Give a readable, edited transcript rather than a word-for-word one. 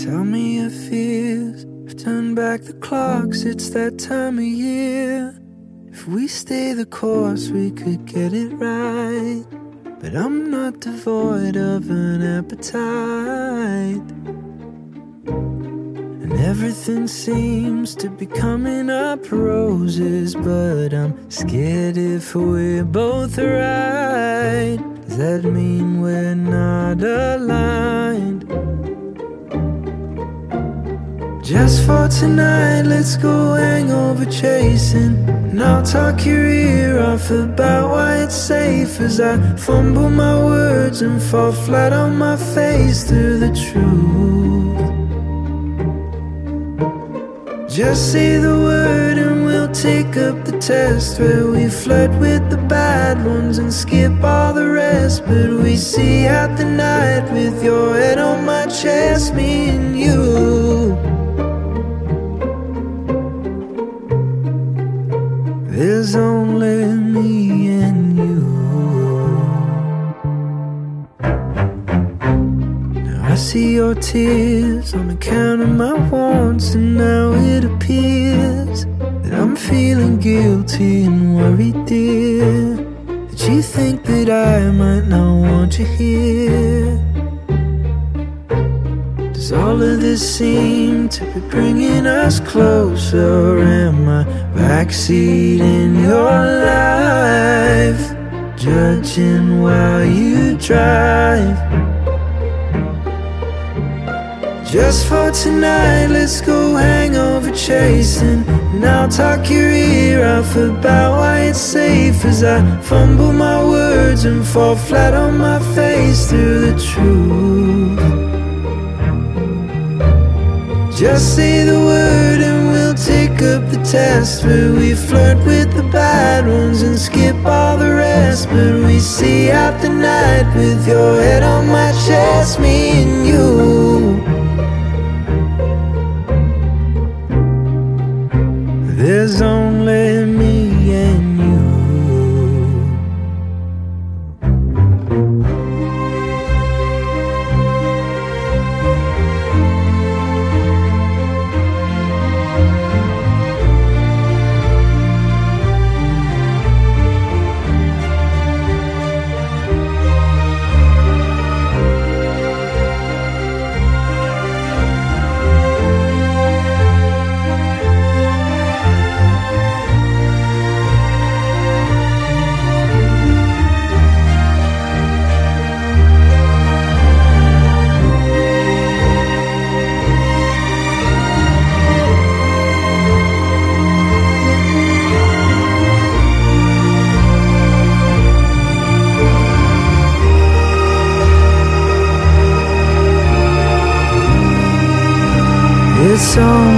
Tell me your fears, I've turned back the clocks, it's that time of year. If we stay the course, we could get it right. But I'm not devoid of an appetite, and everything seems to be coming up roses. But I'm scared if we're both right, does that mean we're not aligned? Just for tonight, let's go hangover chasing, and I'll talk your ear off about why it's safe as I fumble my words and fall flat on my face through the truth. Just say the word and we'll take up the test, where we flirt with the bad ones and skip all the rest. But we see out the night with your head on my chest, me and you. There's only me and you. Now I see your tears on account of my wants, and now it appears that I'm feeling guilty and worried, dear, that you think that I might not want you here. Does all of this seem to be bringing us closer? Am I backseat in your life, judging while you drive? Just for tonight, let's go hangover chasing, and I'll talk your ear off about why it's safe as I fumble my words and fall flat on my face through the truth. Just say the word and we'll take up the test, where we flirt with the bad ones and skip all the rest. But we see out the night with your head on my chest, me and you. There's only me and you. It's all